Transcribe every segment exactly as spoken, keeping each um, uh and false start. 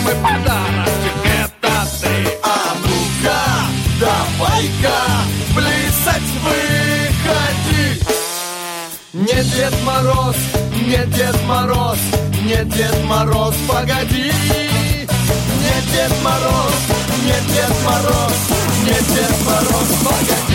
мой подарочек, это ты. А ну-ка, давай-ка, плясать выходи. Не Дед Мороз, не Дед Мороз, не Дед Мороз, погоди. Не Дед Мороз, не Дед Мороз, не Дед Мороз, погоди.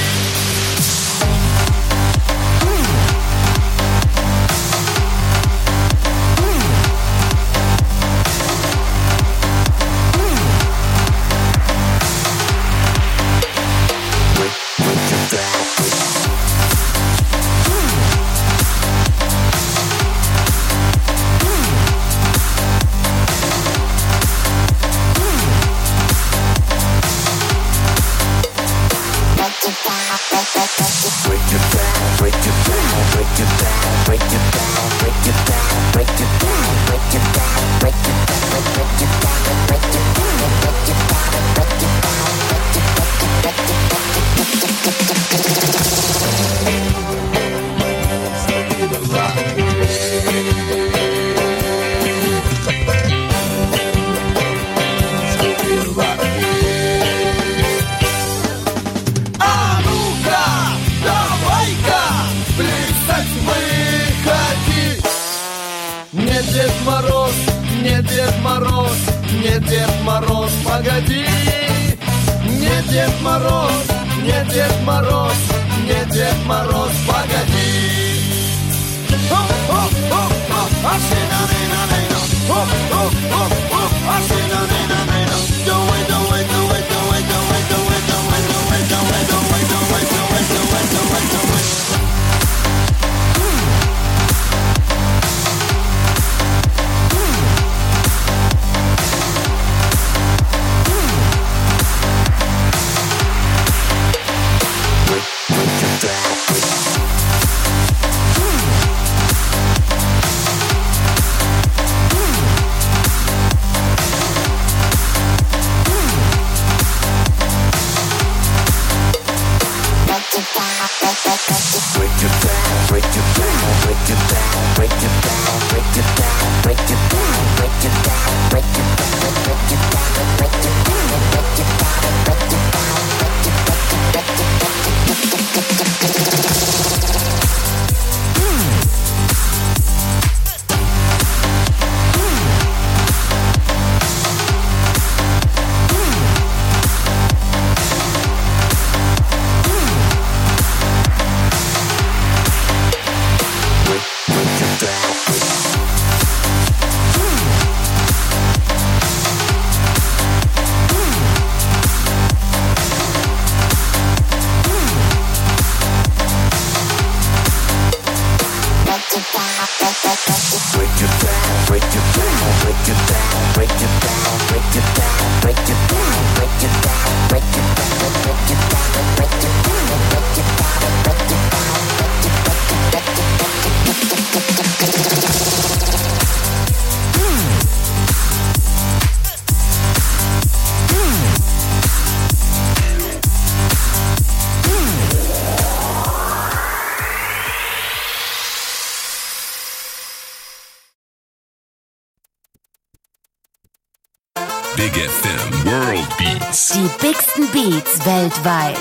Big F M World Beats. Die bigsten Beats weltweit.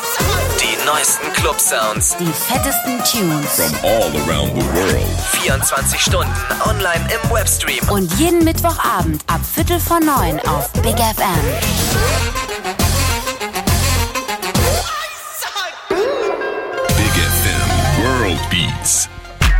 Die neuesten Club-Sounds. Die fettesten Tunes. From all around the world. vierundzwanzig Stunden online im Webstream. Und jeden Mittwochabend ab Viertel vor neun auf Big F M. Big F M World Beats.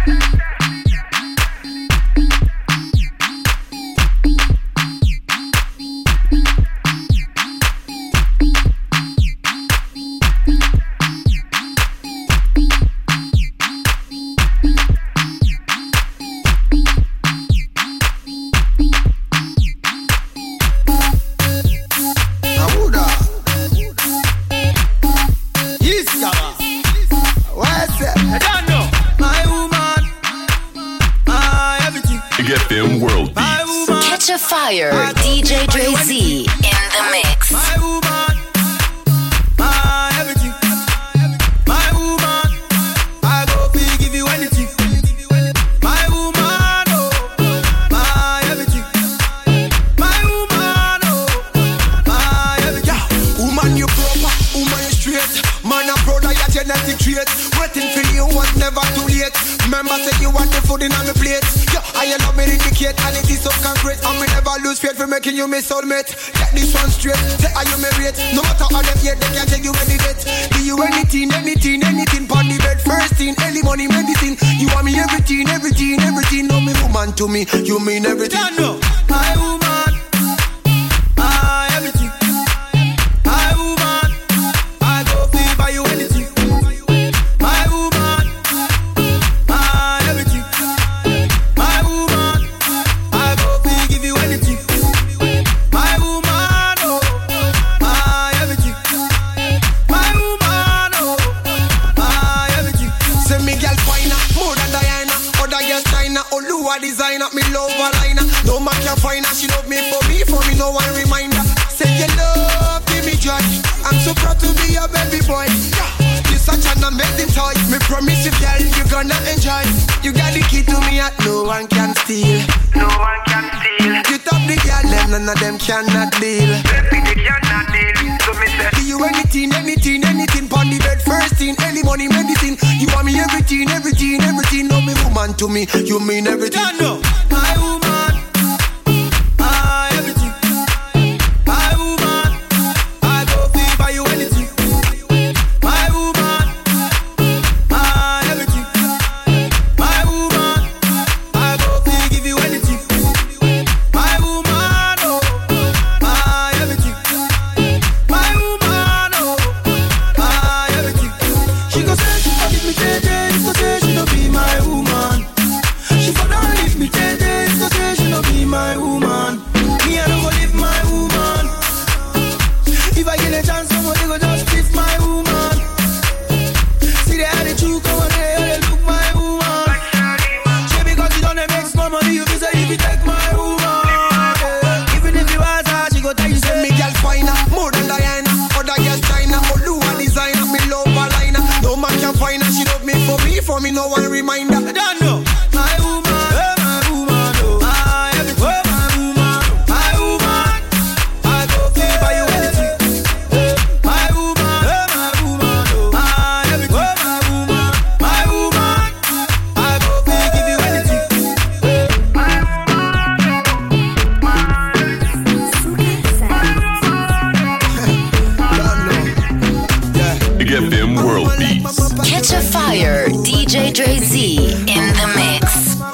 Fire, D J Dre Z in the mix. My woman, my everything. My woman, I go big give you anything. My woman, oh, my everything. My woman is straight. Man, I'm proud of your genetic trait. Waiting for you was never too late. Remember, say you want the food in on the plate. Yeah, I love me indicate, and it is so concrete. And me never lose faith for making you my soulmate. Get this one straight, say are you my rate. No matter how them yet, they can't take you any date. Do you anything, anything, anything, pon the bed. First thing, early money, medicine. You want me everything, everything, everything. No, me woman to me, you mean everything. Yeah, no. My woman, my everything. My woman, I go feel by you anything. My woman, my everything. My woman, I go feel give you anything. My woman, oh, my everything. My woman, oh, my everything. Say me girl finer, more than Diana. Other girls China, Oluwa designer, me love her liner. No man can find her, she love me for me, for me no one reminder. Say you love, give me joy. I'm so proud to be your baby boy. You're such an amazing toy. Me promise you, girl, you're gonna enjoy. You got the key to me that no one can steal. No one can steal. You top the girl, them none of them cannot deal. Baby, they cannot deal. So me say, do you anything, anything, anything? Pon the bed, first thing, early money, medicine. You want me everything, everything, everything. No, me woman to me, you mean everything. Yeah, no. My woman, my everything. My woman, I go feel by you anything. My woman, my everything. My woman, I go feel give you anything. My woman, oh, my everything. My woman, oh, my everything. She go say she forgive me today, she go say she no be my woman. She for don't leave me today, she go say she no be my woman. Me I don't go leave my woman. If I get a chance, somebody go just leave my woman. See the attitude come on there, they look my woman. She because you don't make small money, you be say if you take my woman. Yeah. Even if you ask her, she go tell you say me girl finer, more than Diana. Other girls China, Oluwa designer, me love her liner. No man can find her, she love me for me, for me no one reminder. I don't know. My woman, oh my woman, oh my everything. Oh my woman, my woman, I go feel by you anything. My woman, oh my woman, oh my everything. Oh my woman, my woman, I go feel give you anything. My woman, my everything. Big F M World Beats. Catch a Fire, D J Dre Z in the mix.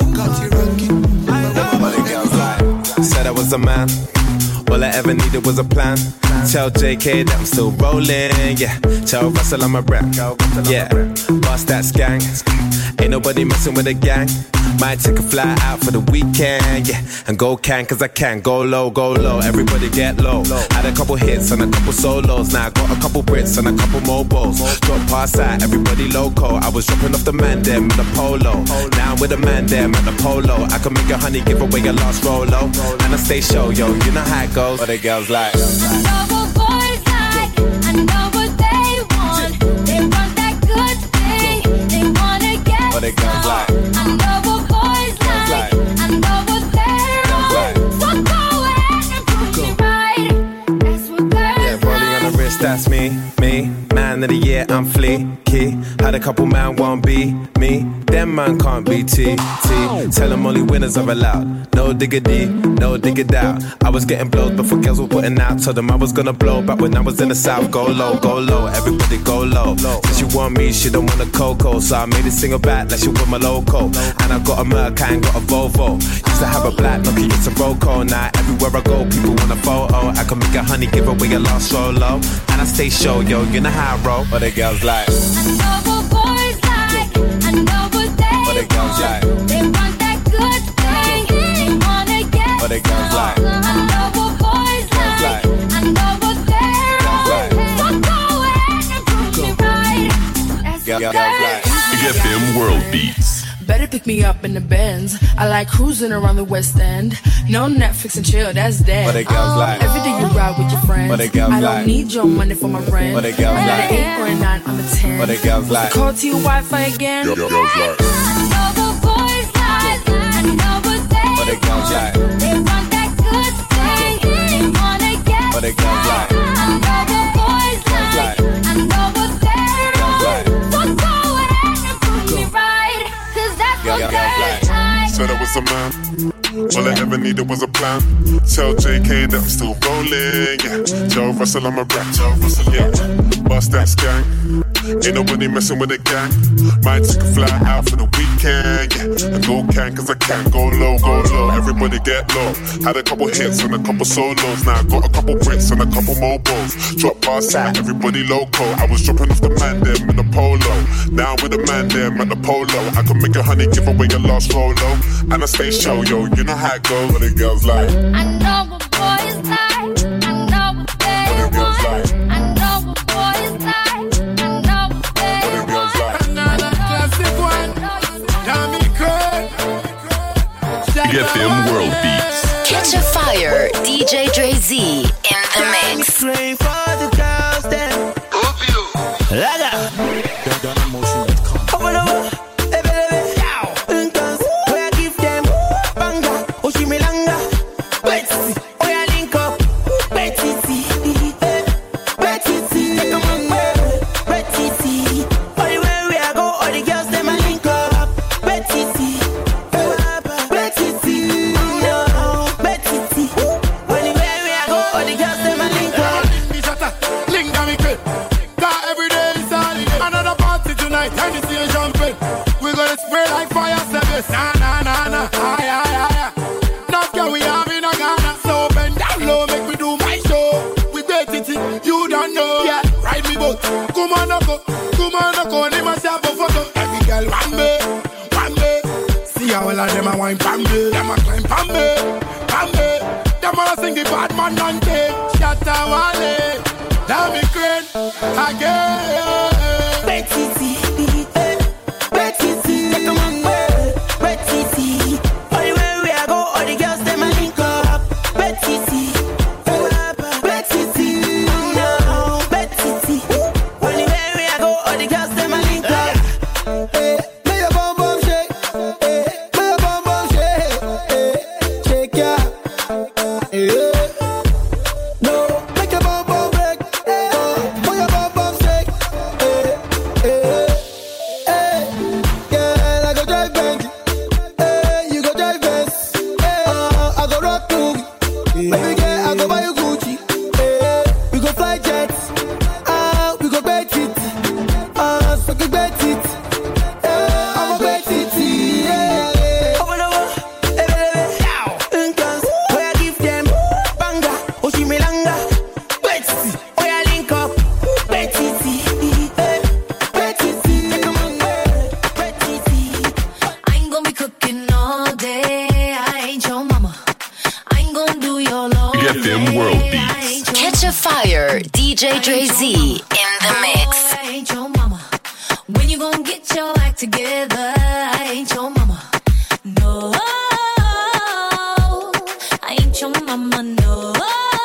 Said I was a man, all I ever needed was a plan. Tell J K that I'm still rolling, yeah. Tell Russell I'm a rap, yeah. Bust that gang, ain't nobody messing with the gang. Might take a fly out for the weekend, yeah. And go can, cause I can. Go low, go low, everybody get low. Had a couple hits and a couple solos. Now I got a couple Brits and a couple mobiles. Drop past that, everybody loco. I was dropping off the man them with a polo. Now I'm with a man them at the polo. I can make a honey give away your last rolo. And I stay show, yo, you know how it goes. But the girls like, I know what boys like, I know what they want. They want that good thing, they wanna get but the girls like, I know what boys like, I know what they're on. So go ahead and prove me right. That's what girls yeah, rolling on the wrist, that's me, me. Man of the year, I'm fleeky. Had a couple man won't be me. Them man can't be T, T. Tell them only winners are allowed. No diggity, no diggity out. I was getting blows before girls were putting out. Told them I was gonna blow back when I was in the south. Go low, go low, everybody go low. Said she want me, she don't want a cocoa. So I made it single back like she want my loco. And I got a Merc, I ain't got a Volvo. Used to have a black Nokia, it's a Roco. Now everywhere I go, people want a photo. I can make a honey, give away a lost solo. And I stay show, yo, you know how I roll. But the girls like, I know what boys like, I know what they but the girls like, they want that good thing, they wanna get but the girls like, I know what boys like, I know what they're on. So go ahead and prove me right. That's what girls like. Big F M World Beats. Better pick me up in the Benz. I like cruising around the West End. No Netflix and chill, that's dead. But the girls like, Every day you ride with your friends. But the girls I don't like, need your money for my rent. But the girls I got like, an eight or a nine, I'm a ten. But the girls like, Call to your Wi-Fi again. Girls like, I know what boys like, I know what they but the girls like, they want that good thing, they wanna get but the girls like, I know what boys like, was a man. All I ever needed was a plan. Tell J K that I'm still rolling, yeah. Joe Russell, I'm a rap. Joe Russell, yeah. Bust that skank. Ain't nobody messing with the gang. Might take a fly out for the weekend, yeah. And go can, cause I can go low, go low. Everybody get low. Had a couple hits and a couple solos. Now I got a couple Brits and a couple mobiles. Drop past out, everybody loco. I was dropping off the man them in the polo. Now with the man them at the polo. I can make a honey, give away your last rolo. And I stay show, yo, you know how it goes. What the girls like. I know what boys like. I know what they What the girls like. I know what boys like. I know what they What the girls like. Another classic one. Tommy Craig. Big F M World Beats. Catch a Fire, D J Dre Z in the mix. Scream for the girls then. Laga. Over the wall. Hey, baby. Uncles, where I give them. Banga. Oshimilanga. Betty. Oh, yeah, link up. Betty. Betty. Take a man, Betty. Anywhere we are go, all the girls, them a link up. Betty. Betty. Betty. Anywhere we are go, all the girls, them a link up. Link on me quick. Cause every day is holiday. Another party tonight, and it's here jumping. We're gonna spray like fire service. Nah, nah, nah, nah. Aye, aye, aye, aye. Now girl, we have in a Ghana. So bend down low, make me do my show. We great it, you don't know. Yeah, ride me boat. Come on, no go. Come on, no go. Name myself a photo. Every girl, one me, one me. See how all of them a wine pambe. Them a climb pambe, pambe. Them a sing the bad man and take. Shatta Wale. Let me crack again. Betty. Betty. Take a man, Betty. Anywhere we are go, all the girls, them a link up. Betty. Betty. No, Betty. Anywhere we are go, all the girls, them a link up. Hey, make your bum bum shake. Hey, make your bum bum shake. Hey, shake ya. Hey. No, make your bum bum break. Hey, put your bum bum shake. Hey, hey, hey. Girl, I go drive Bentley. Hey, you go drive Benz. Hey, uh, I go rock Louis. Baby girl, I go buy you Gucci. Hey, we go fly jets. Ah, we go bet it. Ah, so we bet it. Hey, I'm a bet it. Yeah. Over the wall. Hey, baby. Uncles, where I give them. Banga, Oshimilanga. Betty, oh yeah, link up. Betty, hey, Betty, take a man, Betty. I ain't gonna be cooking all day. I ain't your mama. I ain't gonna do your laundry. Big F M World I Beats. ain't your Catch a Fire, D J Dre Z in the mix. I ain't your mama. When you gon' get your act together? I ain't your mama. No, I ain't your mama. No,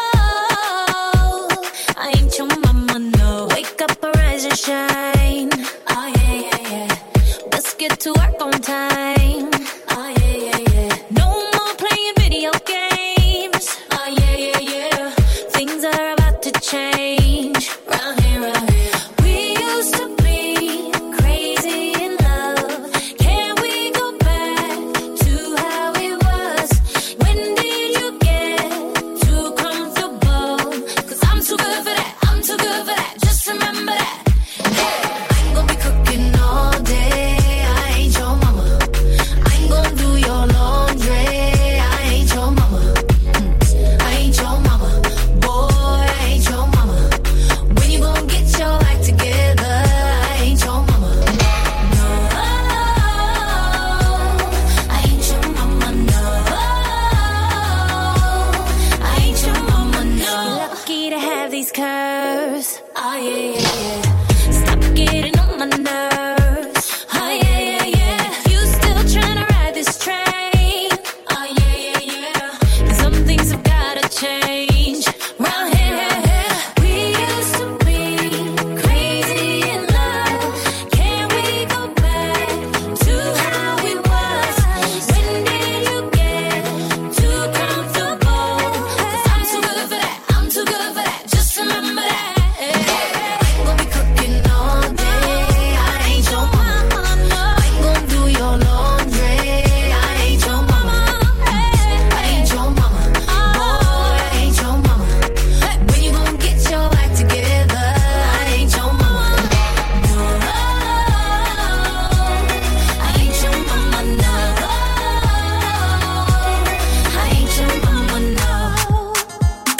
I ain't your mama. No, wake up, arise and shine. Oh yeah, yeah, yeah. Let's get to work on time. Oh yeah, yeah, yeah. No more playing video games. Oh yeah, yeah, yeah. Things are about to change. Round here, round here. We used to be crazy in love. Can we go back to how it was? When did you get too comfortable? Cause I'm too good for that. I'm too good for that. Just remember that. Hey, I ain't gonna be cooking all day. I ain't your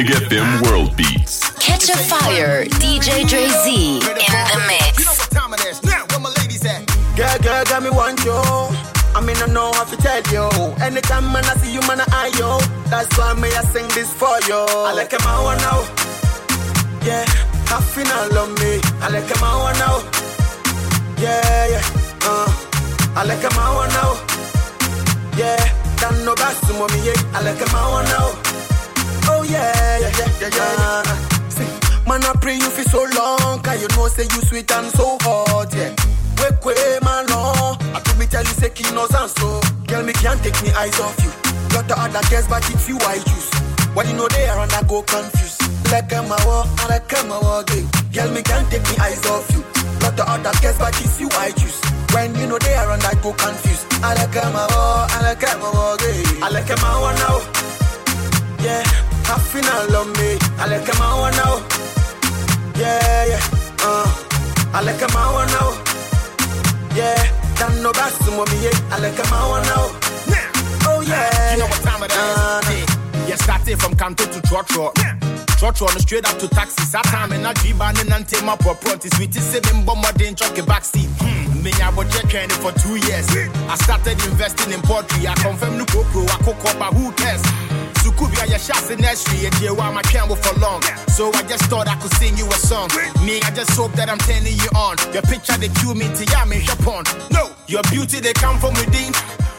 Big F M World Beats. Catch a Fire, D J Dre Z in the mix. You know what time it is now? Where my ladies at? Girl, girl, got me one yo. I mean, I know how to tell you. Anytime man I see you, man I eye you. That's why me I sing this for you. I like him I want now. Yeah, half in all of me. I like him I want now. Yeah, yeah. Uh, I like him I want now. Yeah, don't know about some of me. Yeah, I like him I want now. Oh yeah, yeah, yeah, yeah, yeah. Uh, see, man I pray you for so long, 'cause you know say you sweet and so hot. Yeah. Wake way, man, no. I do me tell you, say, key knows and so. Girl, me can't take me eyes off you. Lot of other girls, but it's you I choose. When you know they are and I go confused. Like I'm a war, and I come a war game. Girl, me can't take me eyes off you. Lot of other girls, but it's you I choose. When you know they are and I go confused. I like I'm a war, and I come a war game. I like I'm a war now. Yeah, half in all of me. I like I'm a war now. Yeah, yeah, uh. I like I'm a war now. Yeah, don't know about some of me, yeah. I like a man now. Oh yeah. You know what time it is? Uh, yeah, started from Canto to Trotro. Trotro on the straight up to taxi. Sat time in a G-Ban and take my property. Sweetie seven bomber didn't chuck a backseat. Hmm. Me, I was just training for two years. I started investing in poetry. I confirmed the GoPro. I cook up, but who cares? Sukubia, your shots in nursery, and you are my piano for long. So I just thought I could sing you a song. Me, I just hope that I'm turning you on. Your picture, they cue me to Yami Japon. No, your beauty, they come from within.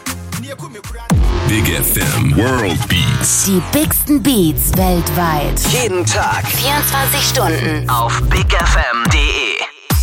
Big F M World Beats. Die bigsten Beats weltweit. Jeden Tag. vierundzwanzig Stunden. Auf big f m punkt d e.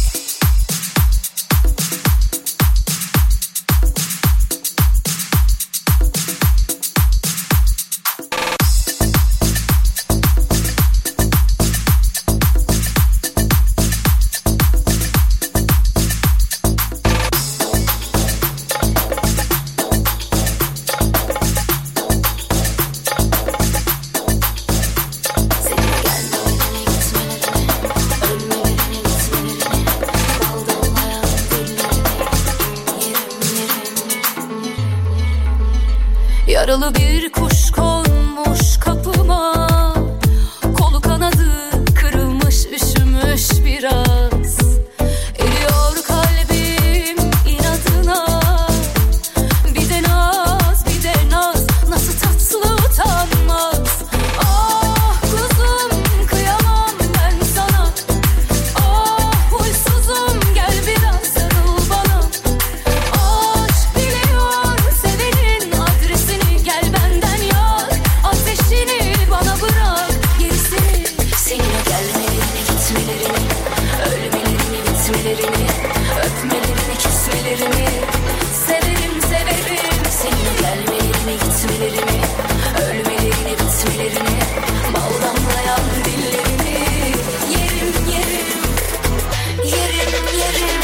Yaralı bir kuş konmuş kapıma, kolu kanadı kırılmış, üşümüş biraz. Eriyor kalbim inadına, bir de naz, bir de naz, nasıl tatlı utanmaz. Ah kuzum, kıyamam ben sana. Ah huysuzum, gel biraz sarıl bana. Aşk biliyor sevenin adresini, gel benden yak ateşini bana bırak gerisini. Senin o gelmelerini, gitmelerini, ölmelerini, bitmelerini, öpmelerini, kesmelerini severim, severim. Senin o gelmelerini, gitmelerini, ölmelerini, bitmelerini, bal damlayan dillerini yerim, yerim, yerim, yerim.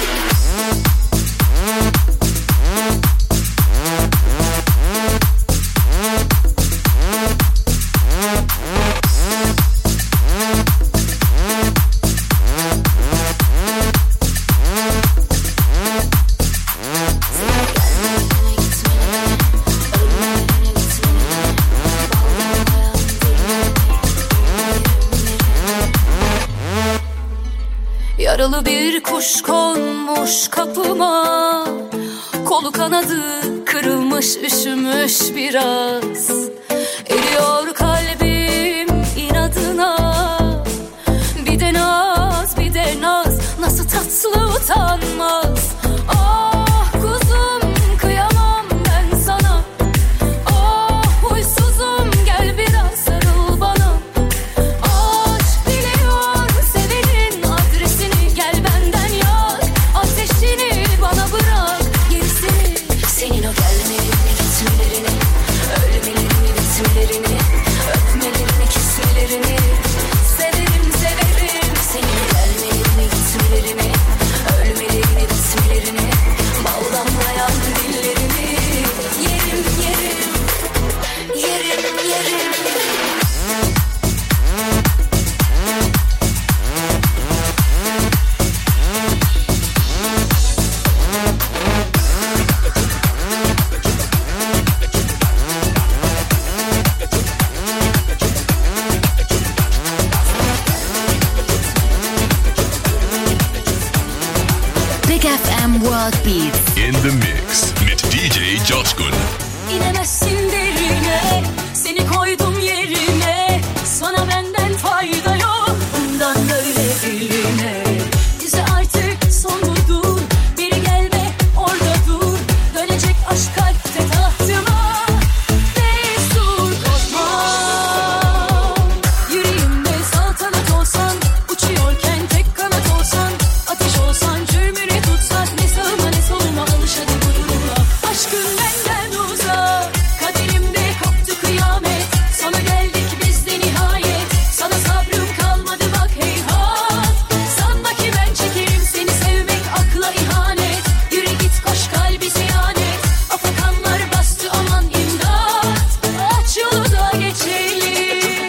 Yaralı bir kuş konmuş kapıma, kolu kanadı kırılmış, üşümüş biraz. Eriyor kalbim inadına, bir de naz, bir de naz, nasıl tatlı utanmaz. Ah kuzum, kıyamam ben sana. Ah huysuzum, gel biraz sarıl bana. Aşk biliyor sevenin adresini, gel benden yak ateşini bana bırak gerisini. Senin o gelmelerini, gitmelerini, ölmelerini, bitmelerini, öpmelerini, kesmelerini severim, severim. Senin o gelmelerini, gitmelerini, ölmelerini, Big F M World Beats. In the mix mit D J Coşkun. İnemezsin derine, seni koydum yerine. Sana benden fayda yok, bundan böyle diline. Bize artık son budur, biri gelme orada dur. Dönecek aşk kalpte tahtıma, destur korkmam. Yüreğimde saltanat olsan, uçuyorken tek kanat olsan. Ateş olsan, cürmüne tutsak, ne sağıma ne soluma alış hadi bu duruma. Aşkın benden uzak, kaderimde koptu kıyamet. Sana geldik biz de nihayet, sana sabrım kalmadı bak heyhat. Sanma ki ben çekerim seni, sevmek akla ihanet. Yürü git koş kalbi ziyanet, afakanlar bastı aman imdat. Aç yolu da geçelim.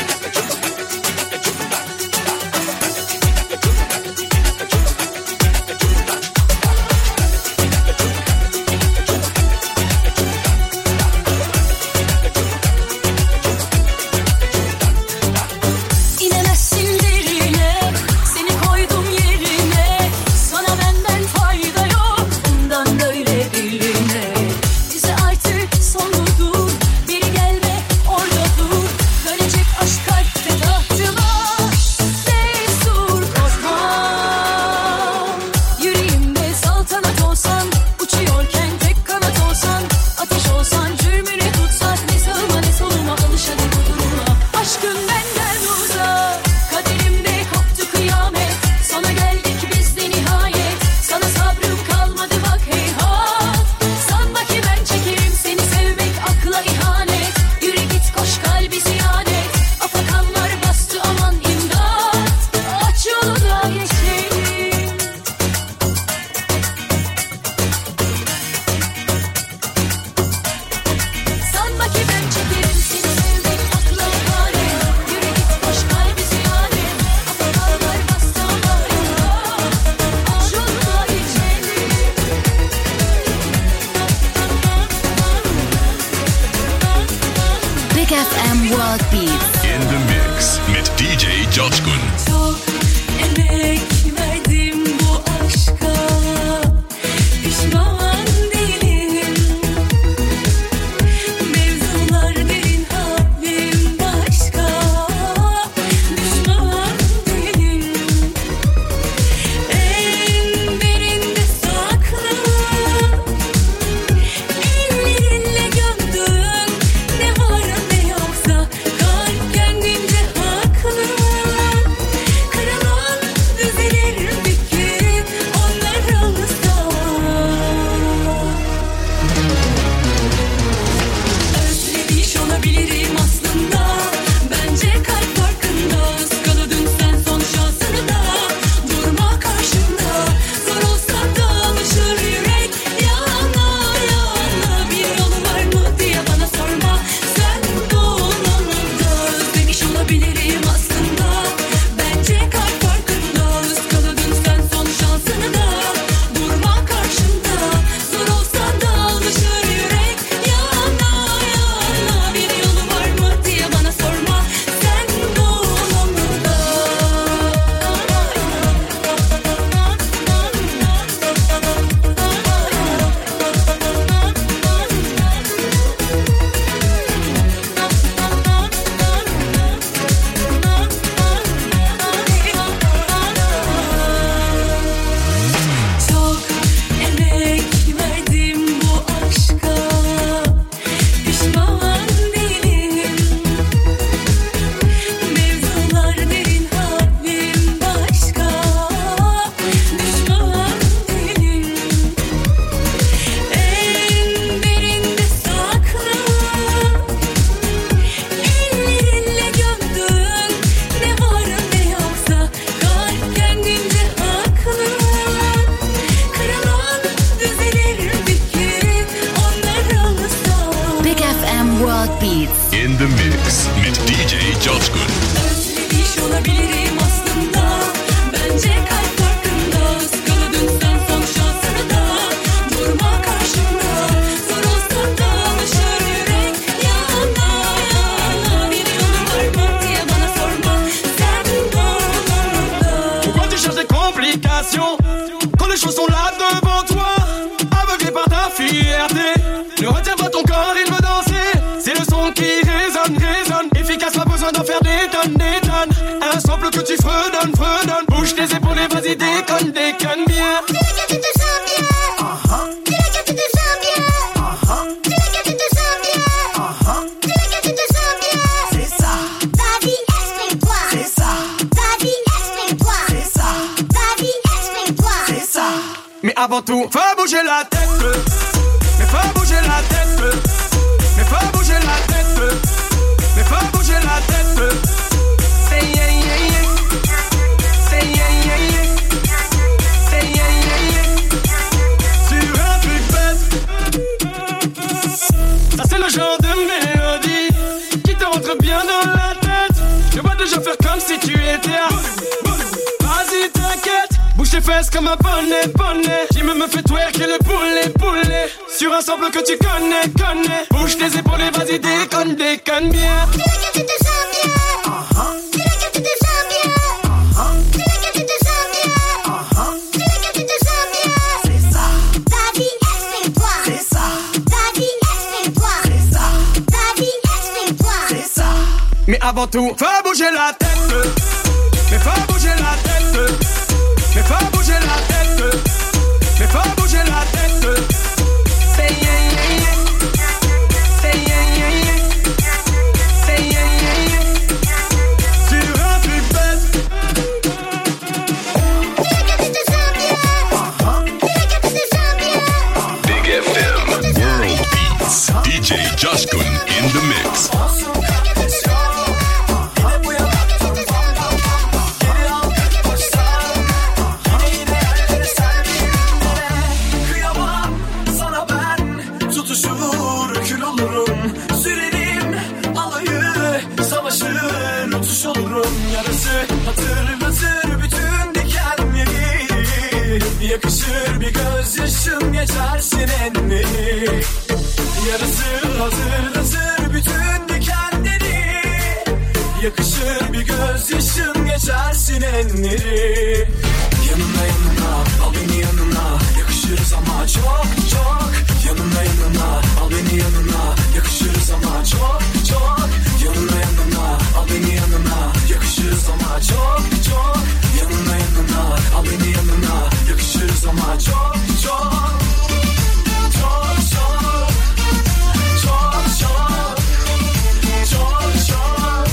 İnemezsin derine, seni koydum yerine. Sana benden fayda yok, bundan böyle diline. Bize artık son budur, biri gelme orada dur. Dönecek aşk kalpte tahtıma, destur korkmam. Yüreğimde saltanat olsan, uçuyorken tek kanat olsan. Ateş olsan, cürmüne tutsak, ne sağıma ne soluma alış hadi bu duruma. Aşkın benden uzak, kaderimde koptu kıyamet. Sana geldik biz de nihayet, sana sabrım kalmadı bak heyhat. Sanma ki ben çekerim seni, sevmek akla ihanet. Yürü git koş kalbi ziyanet, afakanlar bastı aman imdat. Aç yolu da geçelim. Sanma ki ben çekerim seni, sevmek akla ihanet. Yürü git koş kalbi ziyanet, afakanlar bastı aman imdat. Aç yolu da geçelim. Big F M World Beats. In the mix mit D J Coşkun. Çok emek verdim bu aşka, pişman değilim. Mevzular derin, halim başka, düşman değilim. En derinde saklı, ellerinle gömdün. Ne var ne yoksa, kalp kendince haklı. Kırılan düzelir bir gün, onlar alırsa. Özlemiş olabilirim aslında, bence kalp farkında. Iskaladın sen son şansını da, durma karşımda. Zor olsa da alışır yürek, yana yana. Bir yolu var mı diye bana sorma, sen dolanında. Özlemiş olabilirim aslında, bence kalp farkında. Iskaladın sen son şansını da, durma karşımda. Zor olsa da alışır yürek, yana yana. Bir yolu var mı diye bana sorma, sen dolanında. Çok emek verdim bu aşka, pişman değilim. Mevzular derin, halim başka, düşman değilim. En derinde saklı, ellerinle gömdün. Ne var ne yoksa, kalp kendince haklı. Kırılan düzelir bir gün, onlar alırsa. Big F M World Beats. In the mix mit D J Coşkun. Özlemiş olabilirim aslında, bence kalp farkında. Iskaladın sen son şansını da, durma karşımda. Zor olsa da alışır yürek, yana yana. Bir yolu var mı diye bana sorma, sen dolanında. Pourquoi tu cherches des complications? Quand les choses sont là devant toi, aveuglé par ta fierté. Ne retiens pas ton corps, il veut danser. C'est le son qui résonne, résonne. Efficace, pas besoin d'en faire des tonnes, des tonnes. Un sample que tu fredonnes, fredonnes. Bouge tes épaules et vas-y, déconne, déconne bien. Dis-le que tu te sens bien. Uh-huh. Dis-le que tu te sens bien. Uh-huh. Dis-le que tu te sens bien. Uh-huh. Dis-le que tu te sens bien. C'est ça. Vas-y, explique-toi. C'est ça. Vas-y, explique-toi. C'est ça. Vas-y, explique-toi. C'est ça. Mais avant tout, fais bouger la tête. Mais fais bouger la tête. Mais fais bouger la tête. Mais fais bouger la tête. Say yeah yeah yeah. Say yeah yeah yeah. Say yeah yeah yeah. Sur un truc bête. Ça c'est le genre de mélodie qui te rentre bien dans la tête. Je vais déjà faire comme si tu étais. Vas-y t'inquiète. Bouge tes fesses comme un bonnet, bonnet. Qui me me fait twerker le poulet, poulet. Sur un sample que tu connais, connais. Bouge tes épaules et vas-y déconne, déconne bien. Dis-le que tu te sens bien. Uh-huh. Dis-le que tu te sens bien. Uh-huh. Dis-le que tu te sens bien. Uh-huh. Dis-le que tu te sens bien. C'est ça. Vas-y, explique-toi. C'est ça. Vas-y, explique-toi. C'est ça. Vas-y, explique-toi. C'est ça. Mais avant tout, fais bouger la tête. Mais fais bouger la tête. Mais fais bouger la tête. Mais fais bouger la tête. Say yeah yeah yeah. Say yeah yeah yeah. Say yeah yeah yeah. Sur un truc bête. Dis-le que tu te sens bien. Uh-huh. Dis-le que tu te sens bien. Big F M World Beats. D J Joshkun in the mix. Hatırlatır bütün dikenleri. Yakışır bir gözyaşım geçersin enleri. Yarısı hatırlatır bütün dikenleri. Yakışır bir gözyaşım geçersin enleri. Yanına yanına al beni yanına. Yakışırız ama çok çok. Yanına yanına al beni yanına. Yakışırız ama çok çok. Yanına yanına al beni yanına. Yakışırız ama çok çok. Yanına yanına al beni yanına. Yakışırız ama çok çok. Çok çok. Çok çok. Çok çok.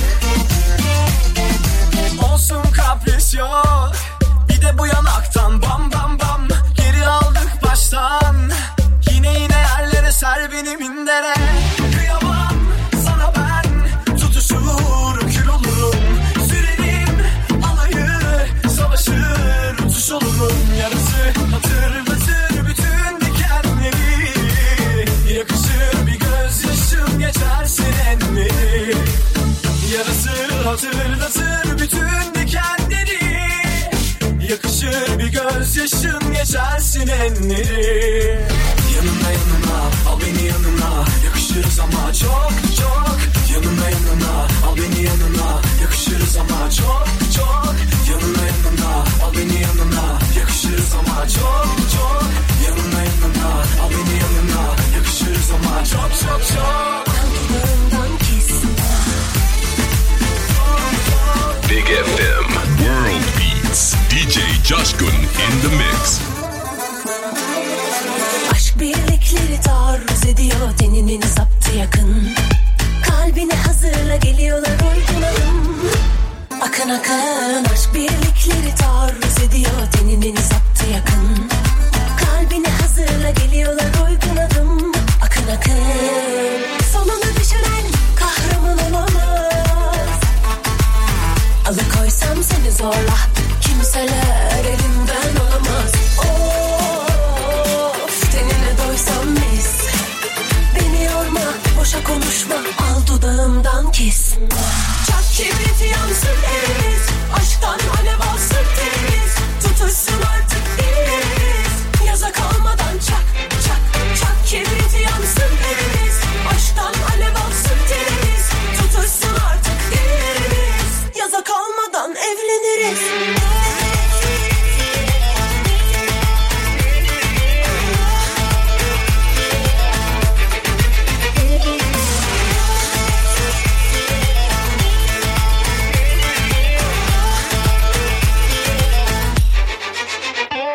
Olsun kapris yok. Bir de bu yanaktan bam bam bam. Geri aldık baştan. Yine yine yerlere ser beni mindere. Kıyamam sana ben. Tutuşur kül olurum. Sürerim alayı. Savaşır uçuş olurum. Yarısı hatırlatır bütün dikenleri. Yakışır bir gözyaşım geçersin enleri. Yarısı hatırlatır bütün dikenleri. Yakışır bir gözyaşım geçersin enleri. Yanına yanına al beni yanına. Yakışırız ama çok çok. Yanına yanına al beni yanına. Yakışırız ama çok çok. Yanına yanına al beni yanına. Yakışırız ama çok çok. Yanına yanına al beni yanına. Yakışırız ama çok çok çok. Big F M World Beats. D J Joshkun in the mix. Aşk birlikleri taarruz ediyor, teninin zaptı yakın. Kalbine hazırla, geliyorlar uygun adım. Akın akın aşk birlikleri taarruz ediyor, teninin zaptı yakın. Kalbine hazırla, geliyorlar uygun adım. Akın akın sonunu düşüren kahraman olamaz. Alıkoysam seni zorla, kimseler elimden alamaz. Of, tenine doysam mis. Beni yorma, boşa konuşma, al dudağımdan kiss. Çak kibrit yansın elimiz, aşktan alev alsın temiz. Tutuşsun artık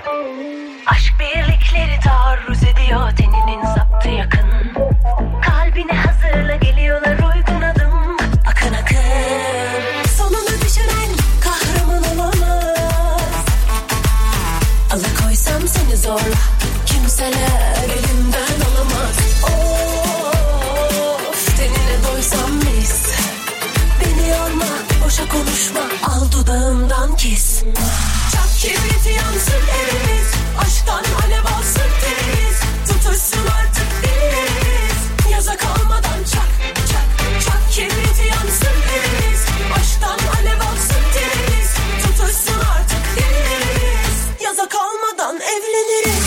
Aşk birlikleri taarruz ediyor, teninin zaptı yakın. Kalbine hazırla, geliyorlar uygun adım. Akın akın, sonunu düşüren kahraman olamaz. Alıkoysam seni zorla, kimseler elimden alamaz. Of, tenine doysam mis. Beni yorma, boşa konuşma, al dudağımdan kes. Çak kibriti yansın evimiz, aşktan alev alsın deniz. Tutuşsun artık dilimiz, yaza kalmadan çak çak çak. Kibriti yansın evimiz, aşktan alev alsın deniz. Tutuşsun artık dilimiz, yaza kalmadan evleniriz.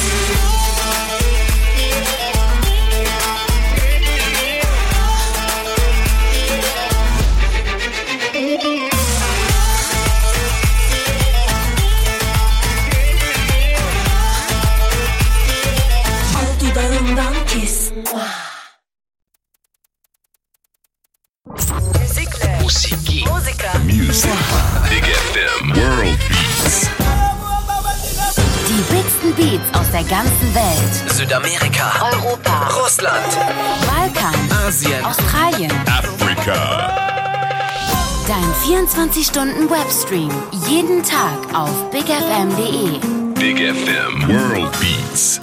Musiki. Music. Big F M. World Beats. Die besten Beats aus der ganzen Welt. Südamerika, Europa, Russland, Balkan, Asien, Australien, Afrika. Dein vierundzwanzig Stunden Webstream. Jeden Tag auf big f m punkt d e. Big F M. World Beats.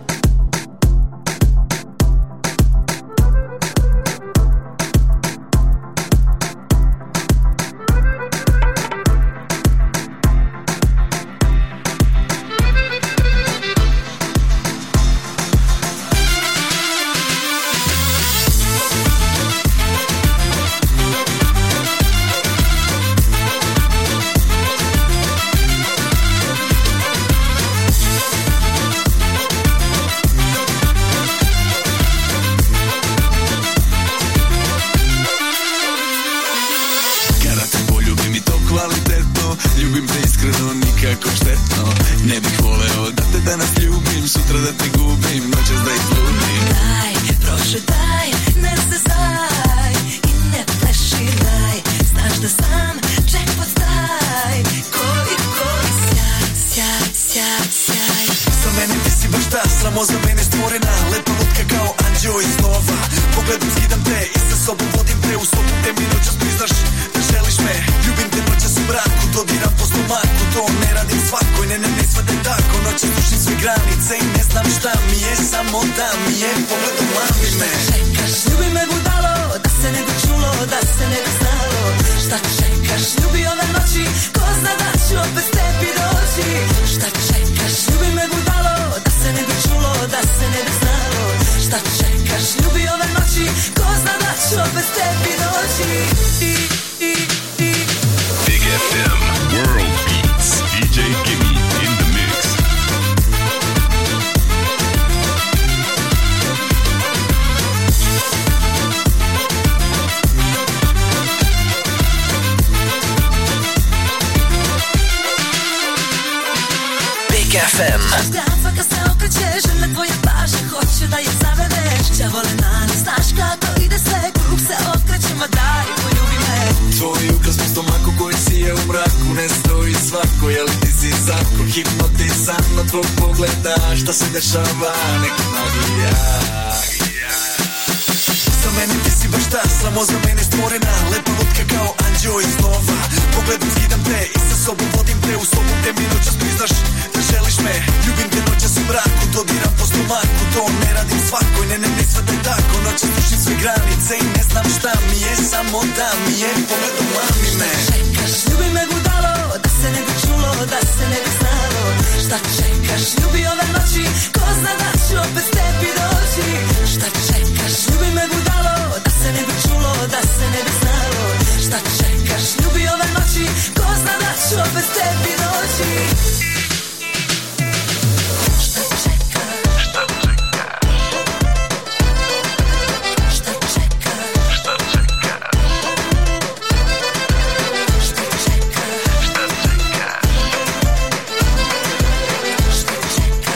Ljubim te iskreno, nikako štetno. Ne bih voleo da te danas ljubim, sutra da te gubim, noćas da izlubim. Daj, prošle daj, ne zezaj i ne pleširaj. Znaš da sam jackpot taj, koji, koji sjaj, sjaj, sjaj, sjaj. Za mene ti si baš ta, samo za mene stvorena, lepa lutka kao anđeo iz nova. Pogledom skidam te i sa sobom vodim te, u sobu te mi noćas priznaš da želiš me. Ljubim te noćas u mraku, dodiram po stomaku, to ne radim svakoj, ne, ne, ne svade tako. Noćas dušim sve granice i ne znam šta mi je, samo da mi je, pogledom mami me. Čekaš, ljubi me budalo, da se ne bi čulo, da se ne bi znalo. Šta čekaš, ljubi ove noći, ko zna da ću opet tebi doći. Šta čekaš, ljubi me budalo, da se ne bi čulo, da se ne bi znalo. Šta čekaš, ljubi ove noći, ko zna da ću opet tebi doći. I, i, i. Big F M. World Beats. D J Gimme in the mix. Big F M. Svaka se okreće, žele tvoje paže, hoće da je zavedeš. Đavolena, ne znaš kako ide sve, krug se okreće, ma daj, poljubi me. Tvoj ukras po stomaku koji sije u mraku, ne stoji svako, je li ti si zako, hipnotizam od tvog pogleda, šta se dešava, neka magija. Za mene ti si baš ta, samo za mene stvorena, lepa lutka kao anđeo iz nova. Pogledom skidam te i sa sobom vodim te, u sobu te mi noćas priznaš da želiš me. Ljubim te noćas u mraku, dodiram po stomaku, to ne radim svakoj, ne, ne, ne svade tako. Noćas dušim sve granice i ne znam šta mi je, samo da mi je, pogledom mami me. Čekaš, ljubi me budalo, da se ne bi čulo, da se ne bi znalo. Šta čekaš, ljubi ove noći, ko zna da ću opet tebi doći. Šta čekaš, ljubi me budalo, da se ne bi čulo, da se ne bi znalo. Šta čekaš, ljubi ove noći, ko zna da ću opet tebi doći. Šta čekaš, šta čekaš, šta čekaš, šta čekaš, šta čekaš, šta čekaš, šta čekaš.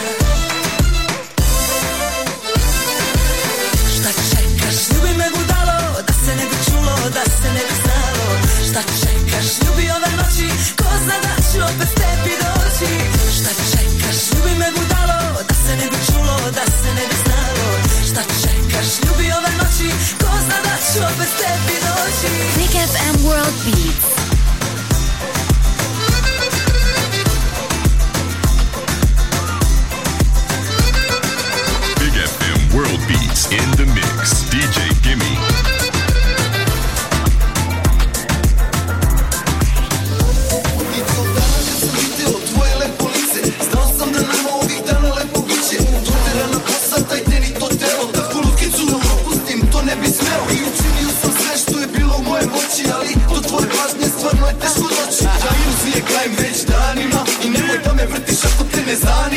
me znaju